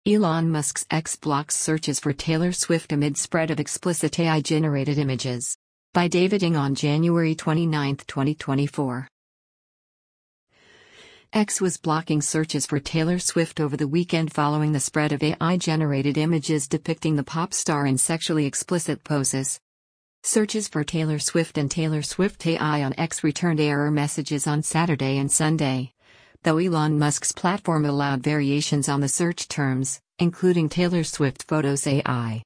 Elon Musk's X blocks searches for Taylor Swift amid spread of explicit AI-generated images. By David Ng on January 29, 2024. X was blocking searches for Taylor Swift over the weekend following the spread of AI-generated images depicting the pop star in sexually explicit poses. Searches for Taylor Swift and Taylor Swift AI on X returned error messages on Saturday and Sunday, though Elon Musk's platform allowed variations on the search terms, including Taylor Swift Photos AI.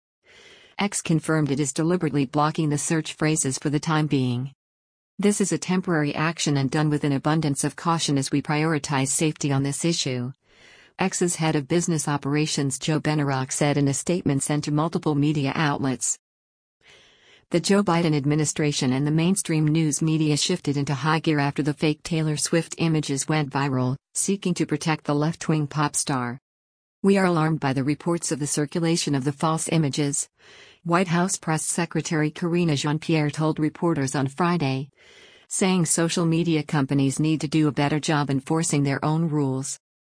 X confirmed it is deliberately blocking the search phrases for the time being. This is a temporary action and done with an abundance of caution as we prioritize safety on this issue. X's head of business operations Joe Benarock said in a statement sent to multiple media outlets. The Joe Biden administration and the mainstream news media shifted into high gear after the fake Taylor Swift images went viral, seeking to protect the left-wing pop star. "We are alarmed by the reports of the circulation of the false images," White House Press Secretary Karine Jean-Pierre told reporters on Friday, saying social media companies need to do a better job enforcing their own rules.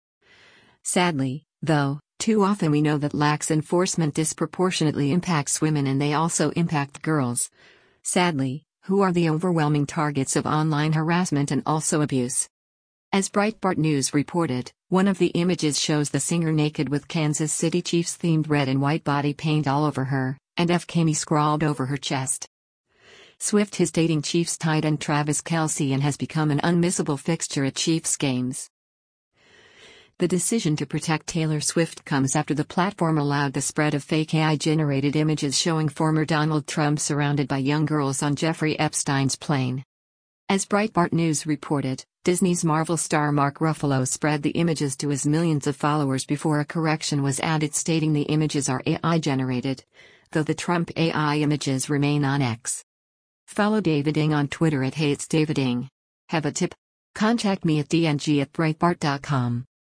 Sadly, though, too often we know that lax enforcement disproportionately impacts women and they also impact girls, sadly, who are the overwhelming targets of online harassment and also abuse. As Breitbart News reported, one of the images shows the singer naked with Kansas City Chiefs-themed red and white body paint all over her, and FKME scrawled over her chest. Swift is dating Chiefs tight end Travis Kelce and has become an unmissable fixture at Chiefs games. The decision to protect Taylor Swift comes after the platform allowed the spread of fake AI-generated images showing former Donald Trump surrounded by young girls on Jeffrey Epstein's plane. As Breitbart News reported, Disney's Marvel star Mark Ruffalo spread the images to his millions of followers before a correction was added stating the images are AI-generated, though the Trump AI images remain on X. Follow David Ng on Twitter at @HeyIt'sDavidNg. Have a tip? Contact me at dng@breitbart.com.